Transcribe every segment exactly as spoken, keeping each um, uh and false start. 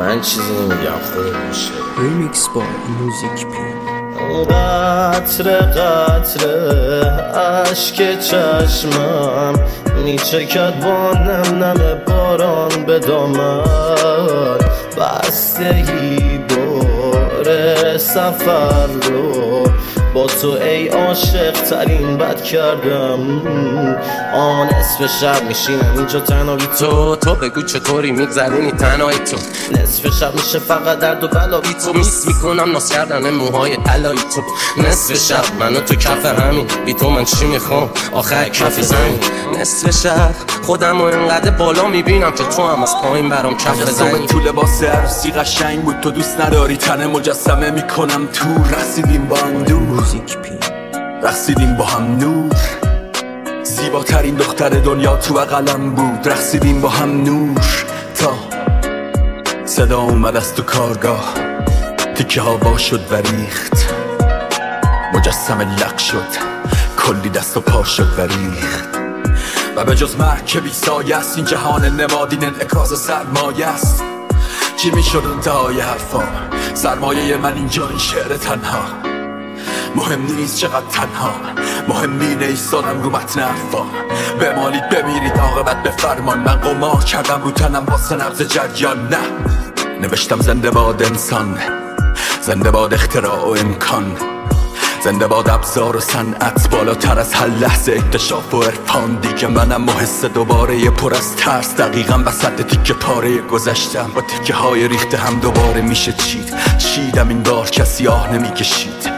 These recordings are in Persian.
من چیزی نمیگم خود میشه. ریمیکس با موزیک پی. قطره قطره عشق چشمم میچکد با نم نم باران به دامن، بستگی باره سفر رو با تو ای عاشق ترین بد کردم. آن نصف شب میشینم اینجا تنها بی تو، تو بگو چطوری میگذرونی تنهایی تو. نصف شب میشه فقط درد و بلا بی تو، میس میکنم ناز کردن موهای علایی تو. نصف شب منو تو کف همین بی تو من چی میخوام آخر کف زمین. نصف شب خودم رو اینقدر بالا میبینم که تو هم از پایین برام کف بزنی. تو لباس عروسی قشنگ بود تو دوست نداری تن مجسمه میکنم تو. رسیدیم با هم دور رقصیدیم با هم نور، زیباترین دختر دنیا تو بغلم بود. رقصیدیم با هم نور تا صدا اومد از تو کارگاه، تیکه هوا شد و ریخت، مجسمه لق شد، کلی دست و پا شد و ریخت. و به جز مرگ که بی سایه است این جهان نمادین انعکاس سرمایه است. چی میشد انتهای حرفا؟ سرمایه من اینجا این شعر تنها. مهم نیست چقدر تنها، مهم اینه ایستادم رو متن حرفا. بمالید بمیرید عاقبت به فرمان. من قمار کردم رو تنم واسه نبض جریان. نه نوشتم زنده باد انسان، زنده باد اختراع و امکان، زنده باد ابزار و صنعت بالاتر از هر لحظه اکتشاف و عرفان. دیگه منم و حس دوباره پر از ترس، دقیقا وسط تیکه پاره گذشتم. با تیکه های ریخته هم دوباره میشه چید. چیدم این بار کسی آه نمیکشید.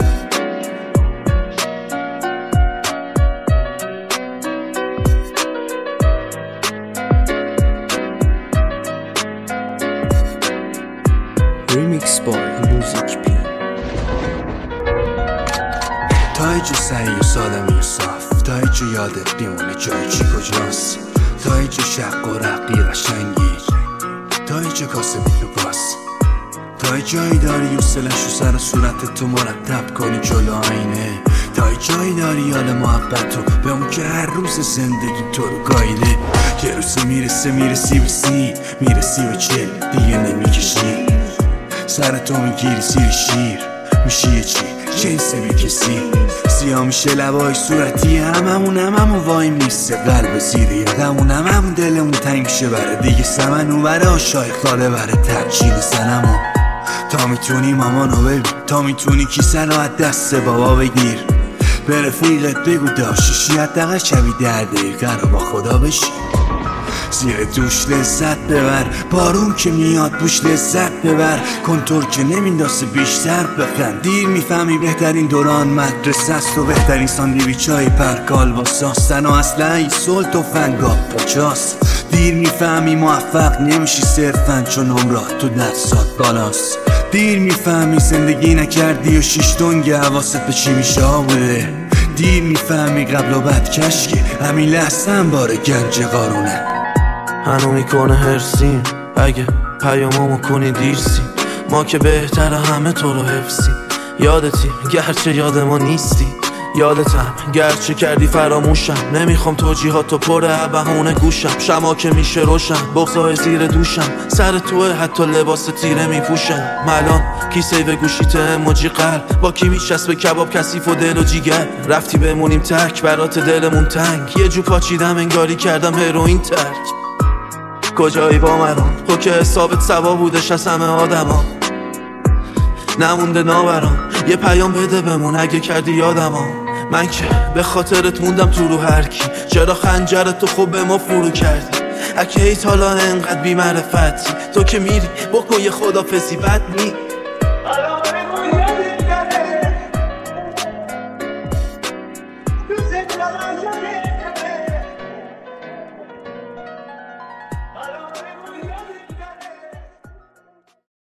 ریمیکس با موزیک پی. تا ایجو سعی و سالمی و صاف، تا ایجو یادت بیمونه جای چی کجاست، تا ایجو شق و رقی قشنگی، تا ایجو کاسه بی تو باس، تا جایی داری و سلش و سر صورت تو مرتب کنی جلو آینه، تا جایی داری یاد محبت رو به اون که هر روز زندگی تو رو گایده. یه روز میرسه میرسی به سی، میرسی به چل دیگه نمیکشی، سر تو میگیری سیر شیر، میشی یه چی جنس بی کسی. سیاه میشه لبای صورتی هممون هممون وایم نیسته قلب زیر یادمون هممون دلمون تنگ شه بره دیگه سمن اون بره آشای خاله بره ترچیل زنمو. تا میتونی مامانو ببین، تا میتونی کیسه رو از دست بابا بگیر، به رفیقت بگو داشتشی حداقل شبی در دقیقه رو با خدا بشی. زیر دوش لذت ببر، بارون که میاد بوش لذت ببر، کنتور که نمینداسه بیشتر بخند. دیر میفهمی بهترین دوران مدرسه است و بهترین ساندویچ های پرکال با ساستن و اصلا این سول تو فنگا پاچاست. دیر میفهمی موفق نمیشی صرفن چون عمرات تو دستات بالاست. دیر میفهمی زندگی نکردی و شیش دنگ حواست به چی میشه بوده. دیر میفهمی قبل و بعد کشکه همین لحظه هم باره گنج قارونه. هنو میکنه هرسیم اگه پیامامو کنی دیرسی، ما که بهتر همه تو رو حفظی. یادتی گرچه یاد ما نیستی، یادتم گرچه کردی فراموشم. نمیخوام توجیهاتو پره بهونه گوشم، شما که میشه روشن بغضای زیر دوشم. سر توه حتی لباس تیره میپوشم. ملان کیسه به گوشیت اموجی قلب، با کی میشست به کباب کثیف و دل و جیگر. رفتی بمونیم تک برات دلمون تنگ، یه جو پاچیدم انگاری کردم هروئین ترک. کجایی با مران تو که حسابت سوا بودش از همه آدما، نمونده ناوران یه پیام بده بمون اگه کردی یادما. من که به خاطرت موندم تو رو هر کی، چرا خنجرت تو خوب به ما فرو کردی. اگه ایت حالا انقدر بی معرفتی، تو که میری بکن یه خدافزی بد نی.